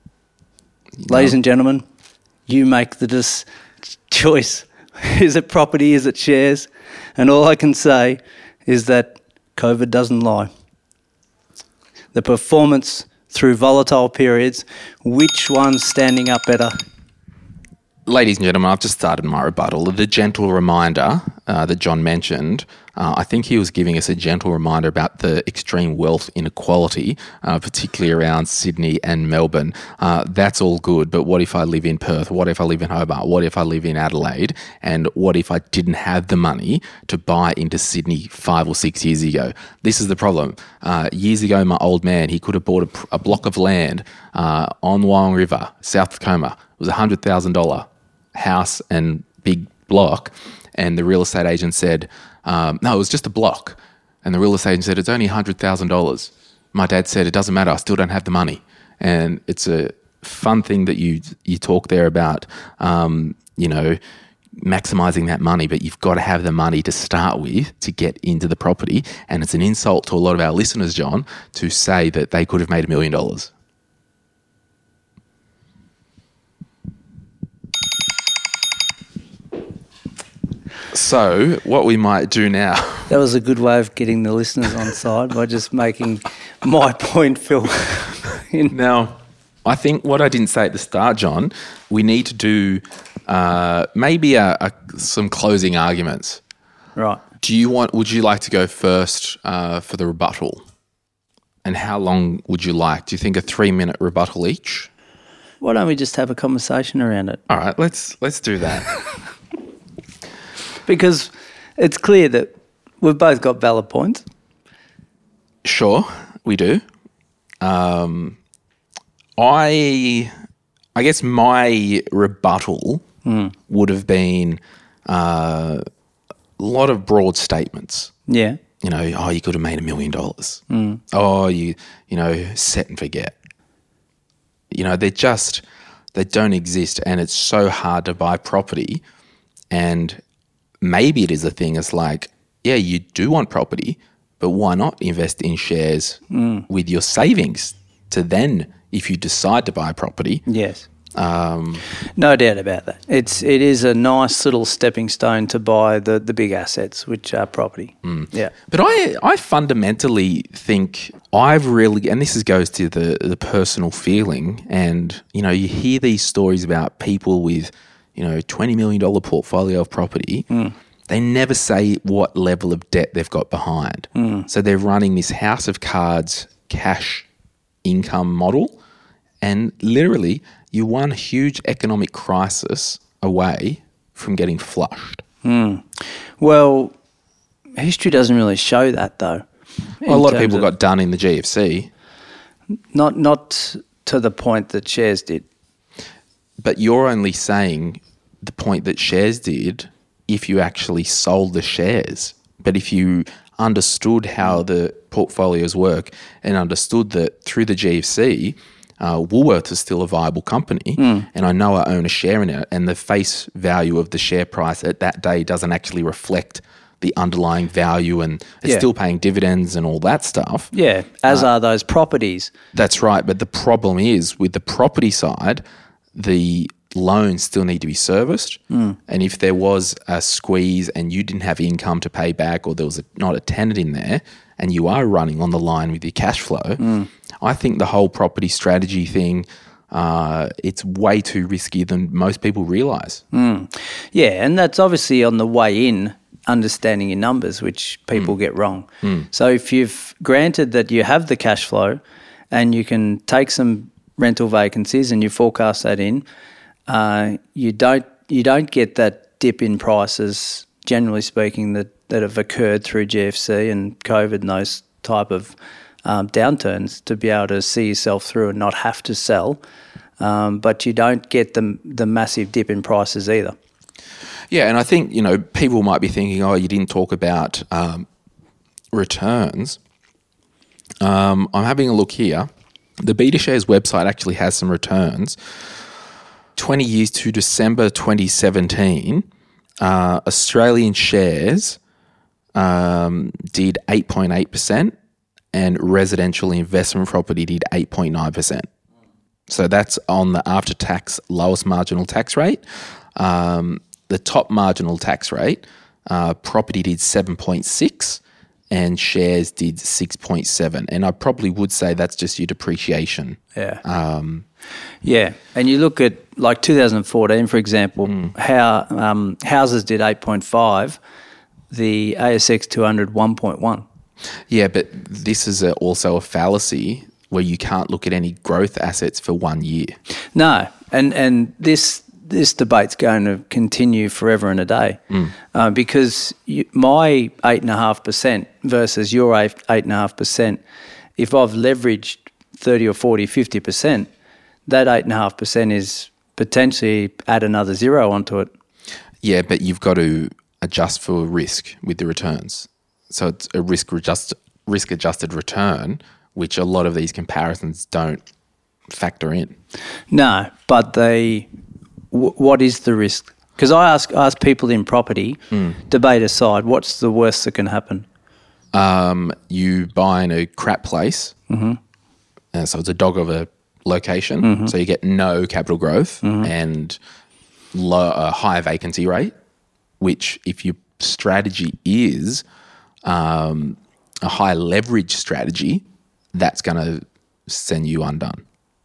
S3: No. Ladies and gentlemen, you make the dis- choice. Is it property? Is it shares? And all I can say is that COVID doesn't lie. The performance through volatile periods, which one's standing up better?
S2: Ladies and gentlemen, I've just started my rebuttal. The gentle reminder uh, that John mentioned, uh, I think he was giving us a gentle reminder about the extreme wealth inequality, uh, particularly around Sydney and Melbourne. Uh, that's all good, but what if I live in Perth? What if I live in Hobart? What if I live in Adelaide? And what if I didn't have the money to buy into Sydney five or six years ago? This is the problem. Uh, years ago, my old man, he could have bought a, a block of land uh, on Wyong River, South Tacoma, was a one hundred thousand dollars house and big block, and the real estate agent said, um, no, it was just a block. And the real estate agent said, it's only one hundred thousand dollars. My dad said, it doesn't matter, I still don't have the money. And it's a fun thing that you you talk there about, um, you know, maximising that money, but you've got to have the money to start with to get into the property. And it's an insult to a lot of our listeners, John, to say that they could have made a million dollars. So what we might do now...
S3: That was a good way of getting the listeners on side by just making my point feel... in.
S2: Now, I think what I didn't say at the start, John, we need to do uh, maybe a, a, some closing arguments.
S3: Right.
S2: Do you want? Would you like to go first uh, for the rebuttal? And how long would you like? Do you think a three-minute rebuttal each?
S3: Why don't we just have a conversation around it?
S2: All right, let's let's do that.
S3: Because it's clear that we've both got valid points.
S2: Sure, we do. Um, I, I guess my rebuttal mm. would have been uh, a lot of broad statements.
S3: Yeah.
S2: You know, oh, you could have made a million dollars.
S3: Mm.
S2: Oh, you, you know, set and forget. You know, they just, they don't exist, and it's so hard to buy property. And maybe it is a thing. It's like, yeah, you do want property, but why not invest in shares mm. with your savings to then, if you decide to buy property?
S3: Yes.
S2: Um,
S3: no doubt about that. It's it is a nice little stepping stone to buy the, the big assets, which are property.
S2: Mm.
S3: Yeah.
S2: But I, I fundamentally think I've really, and this is, goes to the, the personal feeling, and, you know, you hear these stories about people with, you know, twenty million dollars portfolio of property. Mm. They never say what level of debt they've got behind. Mm. So they're running this house of cards cash income model, and literally you're one huge economic crisis away from getting flushed.
S3: Mm. Well, history doesn't really show that, though.
S2: Well, a lot of people of, got done in the G F C.
S3: Not not to the point that shares did.
S2: But you're only saying the point that shares did if you actually sold the shares. But if you understood how the portfolios work and understood that through the G F C, uh, Woolworths is still a viable company, mm. and I know I own a share in it, and the face value of the share price at that day doesn't actually reflect the underlying value, and it's
S3: yeah.
S2: still paying dividends and all that stuff.
S3: Yeah, as
S2: uh,
S3: are those properties.
S2: That's right. But the problem is with the property side, the loans still need to be serviced. Mm. And if there was a squeeze and you didn't have income to pay back, or there was a, not a tenant in there, and you are running on the line with your cash flow, mm. I think the whole property strategy thing, uh, it's way too risky than most people realise.
S3: Mm. Yeah, and that's obviously on the way in, understanding your numbers, which people mm. get wrong. Mm. So if you've granted that you have the cash flow and you can take some rental vacancies and you forecast that in, uh, you don't you don't get that dip in prices, generally speaking, that, that have occurred through G F C and COVID and those type of um, downturns, to be able to see yourself through and not have to sell. Um, but you don't get the the massive dip in prices either.
S2: Yeah, and I think, you know, people might be thinking, oh, you didn't talk about um, returns. Um, I'm having a look here. The BetaShares website actually has some returns. twenty years to December twenty seventeen, uh, Australian shares um, did eight point eight percent and residential investment property did eight point nine percent. So that's on the after-tax lowest marginal tax rate. Um, the top marginal tax rate, uh, property did seven point six and shares did six point seven. And I probably would say that's just your depreciation.
S3: Yeah.
S2: Um,
S3: yeah. And you look at like two thousand fourteen, for example, mm. how um, houses did eight point five, the A S X two hundred one point one.
S2: Yeah, but this is a, also a fallacy where you can't look at any growth assets for one year.
S3: No. And, and this... This debate's going to continue forever and a day, mm. uh, because you, my eight and a half percent versus your eight eight and a half percent. If I've leveraged thirty or forty, fifty percent, that eight and a half percent is potentially add another zero onto it.
S2: Yeah, but you've got to adjust for risk with the returns. So it's a risk adjust, risk adjusted return, which a lot of these comparisons don't factor in.
S3: No, but they, w- what is the risk? Because I ask ask people in property, mm. debate aside, what's the worst that can happen?
S2: Um, you buy in a crap place,
S3: mm-hmm.
S2: and so it's a dog of a location,
S3: mm-hmm.
S2: so you get no capital growth
S3: mm-hmm.
S2: and low, a high vacancy rate, which if your strategy is um, a high leverage strategy, that's going to send you undone.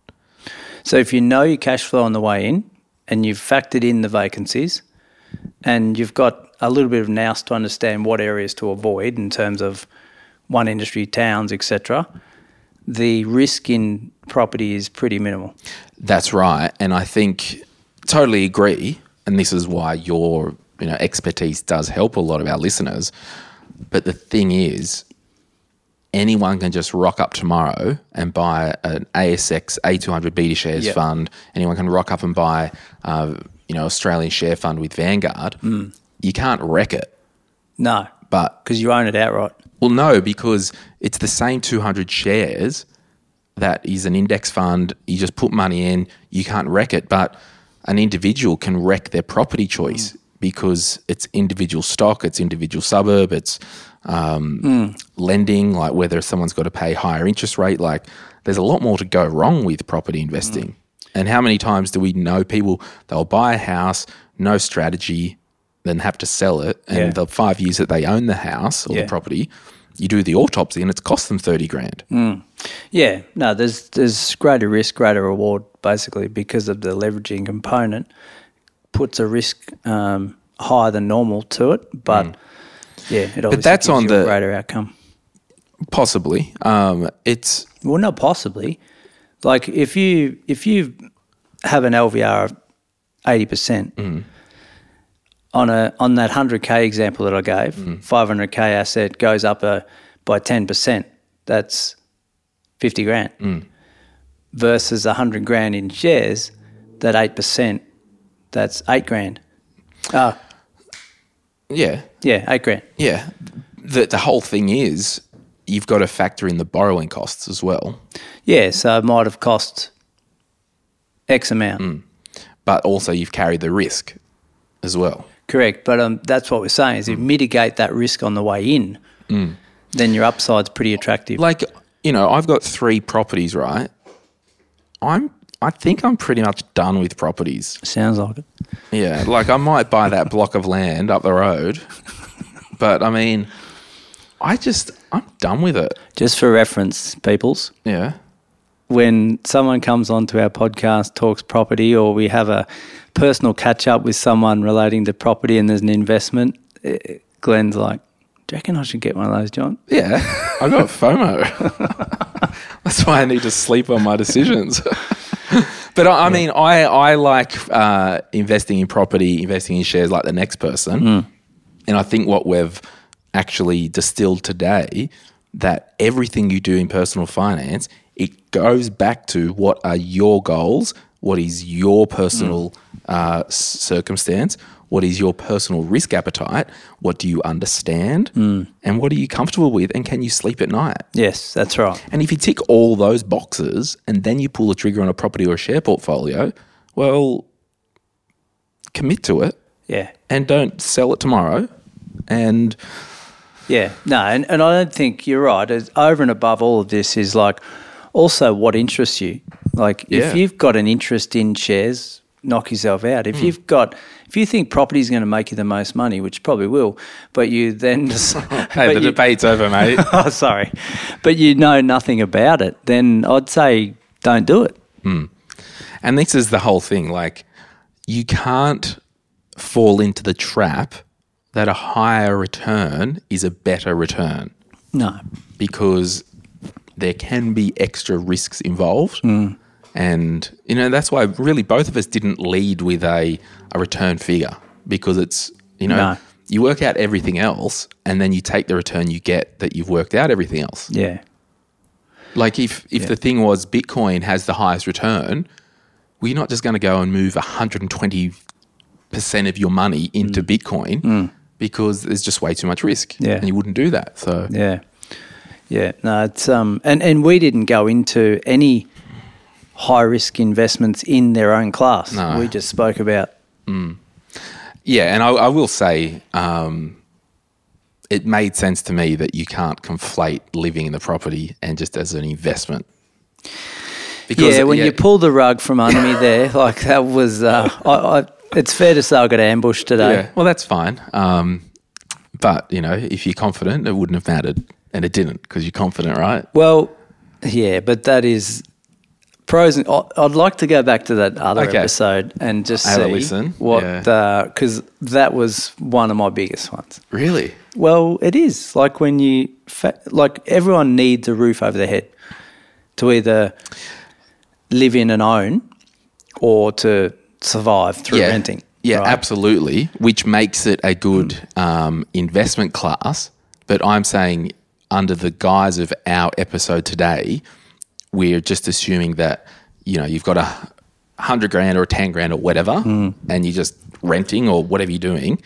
S3: So if you know your cash flow on the way in and you've factored in the vacancies and you've got a little bit of nous to understand what areas to avoid in terms of one industry, towns, et cetera, the risk in property is pretty minimal.
S2: That's right. And I think totally agree. And this is why your you know expertise does help a lot of our listeners. But the thing is, anyone can just rock up tomorrow and buy an A S X A two hundred beta shares
S3: yep.
S2: fund. Anyone can rock up and buy uh, you know Australian share fund with Vanguard.
S3: Mm.
S2: You can't wreck it.
S3: No,
S2: but
S3: because you own it outright.
S2: Well, no, because it's the same two hundred shares that is an index fund. You just put money in, you can't wreck it. But an individual can wreck their property choice mm. because it's individual stock, it's individual suburb, it's um, mm. lending, like whether someone's got to pay higher interest rate. Like there's a lot more to go wrong with property investing. Mm. And how many times do we know people, they'll buy a house, no strategy, then have to sell it, and yeah. the five years that they own the house or
S3: yeah.
S2: the property, you do the autopsy and it's cost them thirty grand.
S3: Mm. Yeah, no, there's there's greater risk, greater reward, basically, because of the leveraging component puts a risk um, higher than normal to it, but mm. yeah, it obviously
S2: but that's
S3: gives
S2: on
S3: you
S2: the
S3: a greater outcome.
S2: Possibly, um, it's
S3: well, not possibly. Like if you if you have an L V R of eighty percent.
S2: Mm.
S3: On a on that one hundred K example that I gave,
S2: mm.
S3: five hundred K asset goes up a, by ten percent. That's fifty grand.
S2: Mm.
S3: Versus one hundred grand in shares, that eight percent, that's eight grand. Oh.
S2: Yeah.
S3: Yeah, eight grand.
S2: Yeah. The, the whole thing is you've got to factor in the borrowing costs as well.
S3: Yeah, so it might have cost X amount.
S2: Mm. But also you've carried the risk as well.
S3: Correct, but um, that's what we're saying is if you mitigate that risk on the way in,
S2: mm.
S3: then your upside's pretty attractive.
S2: Like, you know, I've got three properties, right? I'm, I think I'm pretty much done with properties.
S3: Sounds like it.
S2: Yeah, like I might buy that block of land up the road, but I mean, I just, I'm done with it.
S3: Just for reference, peoples.
S2: Yeah.
S3: When someone comes onto our podcast, talks property, or we have a personal catch up with someone relating to property and there's an investment, Glenn's like, do you reckon I should get one of those, John?
S2: Yeah, I got FOMO. That's why I need to sleep on my decisions. But I, I mean, I, I like uh, investing in property, investing in shares like the next person.
S3: Mm.
S2: And I think what we've actually distilled today, that everything you do in personal finance, it goes back to what are your goals, what is your personal mm. uh, circumstance, what is your personal risk appetite, what do you understand,
S3: mm.
S2: and what are you comfortable with, and can you sleep at night?
S3: Yes, that's right.
S2: And if you tick all those boxes and then you pull the trigger on a property or a share portfolio, well, commit to it.
S3: Yeah.
S2: And don't sell it tomorrow. And
S3: yeah, no, and, and I don't think you're right. As over and above all of this is like also what interests you. Like
S2: yeah.
S3: if you've got an interest in shares, knock yourself out. If mm. you've got, if you think property is going to make you the most money, which probably will, but you then just,
S2: hey, the you, debate's over, mate.
S3: Oh, sorry, but you know nothing about it, then I'd say don't do it.
S2: Mm. And this is the whole thing. Like you can't fall into the trap that a higher return is a better return.
S3: No,
S2: because there can be extra risks involved.
S3: Mm.
S2: And, you know, that's why really both of us didn't lead with a, a return figure, because it's, you know,
S3: no.
S2: you work out everything else and then you take the return you get that you've worked out everything else.
S3: Yeah.
S2: Like if, if
S3: yeah.
S2: the thing was Bitcoin has the highest return, well, you're not just going to go and move one hundred twenty percent of your money into mm. Bitcoin mm. because there's just way too much risk.
S3: Yeah.
S2: And you wouldn't do that. So
S3: yeah. Yeah. No, it's um and, and we didn't go into any high risk investments in their own class.
S2: No.
S3: We just spoke about
S2: mm. Yeah, and I, I will say um, it made sense to me that you can't conflate living in the property and just as an investment.
S3: Because, yeah, when yeah, you pull the rug from under me there, like that was, uh, I, I, it's fair to say I got ambushed today.
S2: Yeah, well, that's fine. Um, but, you know, if you're confident, it wouldn't have mattered. And it didn't because you're confident, right?
S3: Well, yeah, but that is pros. And, I'd like to go back to that other
S2: okay.
S3: episode and just
S2: Have
S3: see
S2: a listen.
S3: what,
S2: yeah.
S3: because uh, that was one of my biggest ones.
S2: Really?
S3: Well, it is. Like when you, fa- like everyone needs a roof over their head to either live in and own or to survive through
S2: yeah.
S3: renting.
S2: Yeah,
S3: right?
S2: Absolutely, which makes it a good um, investment class. But I'm saying under the guise of our episode today, we're just assuming that, you know, you've got a hundred grand or a ten grand or whatever, mm. and you're just renting or whatever you're doing,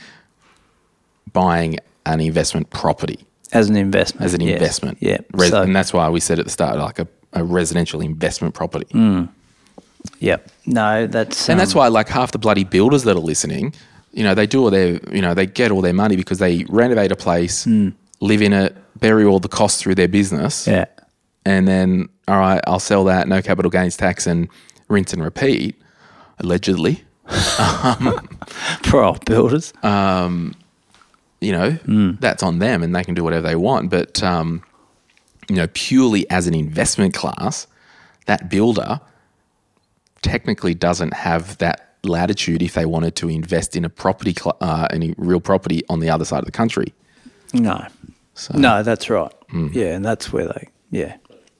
S2: buying an investment property.
S3: As an investment.
S2: As an
S3: yes.
S2: investment.
S3: Yeah.
S2: Res-
S3: so,
S2: and that's why we said at the start, like a, a residential investment property.
S3: Mm. Yep. No, that's...
S2: And
S3: um,
S2: that's why like half the bloody builders that are listening, you know, they do all their, you know, they get all their money because they renovate a place, mm. live in it, bury all the costs through their business.
S3: Yeah.
S2: And then, all right, I'll sell that, no capital gains tax and rinse and repeat, allegedly. um,
S3: For our builders.
S2: Um, you know, mm. that's on them and they can do whatever they want. But, um, you know, purely as an investment class, that builder technically doesn't have that latitude if they wanted to invest in a property, cl- uh, any real property on the other side of the country.
S3: No.
S2: So,
S3: no, that's right.
S2: Mm.
S3: Yeah, and that's where they, yeah.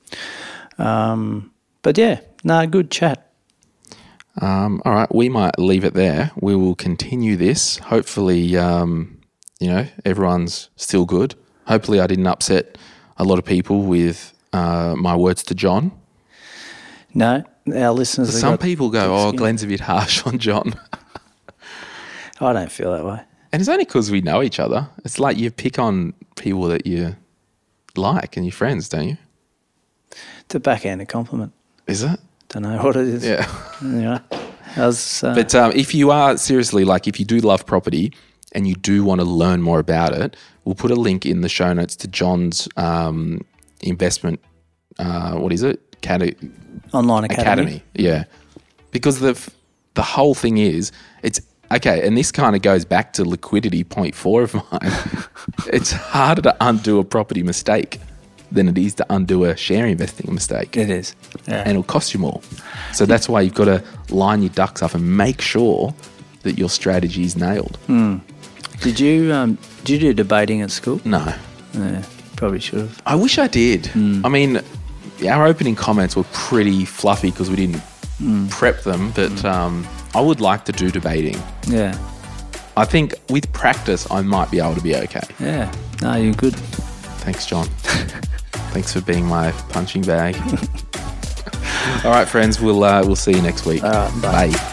S3: Um, but yeah, no, good chat.
S2: Um, all right, we might leave it there. We will continue this. Hopefully, um, you know, everyone's still good. Hopefully I didn't upset a lot of people with uh, my words to John.
S3: No, our listeners...
S2: Some people go, oh, Glenn's a bit harsh on John.
S3: I don't feel that way.
S2: And it's only because we know each other. It's like you pick on people that you like and your friends, don't you?
S3: It's a backhanded compliment.
S2: Is it?
S3: Don't know what it is.
S2: Yeah.
S3: Anyway, I was, uh,
S2: but um, if you are, seriously, like if you do love property and you do want to learn more about it, we'll put a link in the show notes to John's um, investment, uh, what is it? Cata-
S3: Online Academy.
S2: Academy. Yeah. Because the the whole thing is, it's, okay, and this kind of goes back to liquidity point four of mine. It's harder to undo a property mistake than it is to undo a share investing mistake.
S3: It is. Yeah.
S2: And it'll cost you more. So that's why you've got to line your ducks up and make sure that your strategy is nailed.
S3: Mm. Did you um, did you do debating at school?
S2: No.
S3: Yeah, probably should have.
S2: I wish I did. Mm. I mean, our opening comments were pretty fluffy because we didn't mm. prep them, but mm. um, I would like to do debating.
S3: Yeah.
S2: I think with practice, I might be able to be okay.
S3: Yeah. No, you're good.
S2: Thanks, John. Thanks for being my punching bag. All right, friends, we'll uh, we'll see you next week.
S3: All right, bye.
S2: Bye.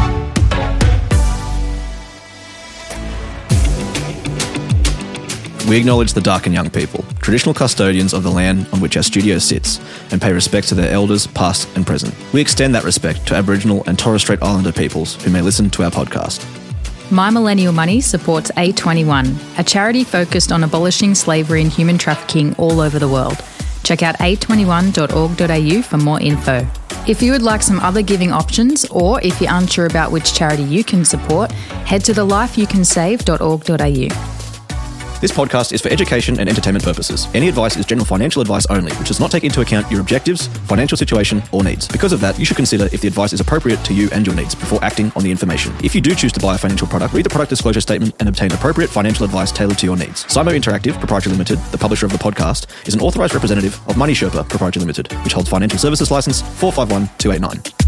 S1: We acknowledge the Darkin Young people, traditional custodians of the land on which our studio sits, and pay respect to their elders, past and present. We extend that respect to Aboriginal and Torres Strait Islander peoples who may listen to our podcast.
S4: My Millennial Money supports A twenty-one, a charity focused on abolishing slavery and human trafficking all over the world. Check out a twenty-one dot org dot a u for more info. If you would like some other giving options, or if you're unsure about which charity you can support, head to the life you can save dot org dot a u.
S1: This podcast is for education and entertainment purposes. Any advice is general financial advice only, which does not take into account your objectives, financial situation, or needs. Because of that, you should consider if the advice is appropriate to you and your needs before acting on the information. If you do choose to buy a financial product, read the product disclosure statement and obtain appropriate financial advice tailored to your needs. Simo Interactive Proprietary Limited, the publisher of the podcast, is an authorised representative of Money Sherpa Proprietary Limited, which holds financial services license four five one two eight nine.